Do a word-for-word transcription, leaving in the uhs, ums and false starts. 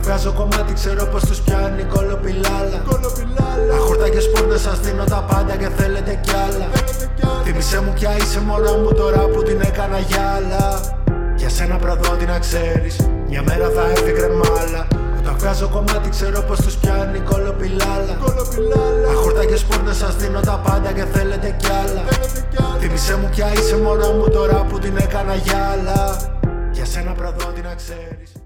βγάζω κομμάτι, ξέρω πως τους πιάνει κολοπιλάλα. Αχόρτα και σπόρτες, σας δίνω τα πάντα και θέλετε κι άλλα. Θύμησέ μου ποια είσαι μωρό μου τώρα που την έκανα γυάλα. Για σένα πραδότη να ξέρεις, μια μέρα θα έρθει κρεμάλα. Όταν βγάζω κομμάτι, ξέρω πως τους πιάνει κολοπιλάλα. Αχόρτα και σπόρτες, σας δίνω τα πάντα και θέλετε κι άλλα. Θύμησέ μου ποια είσαι μωρό μου τώρα που την έκανα γυάλα. Για σένα πραδότη να ξέρεις.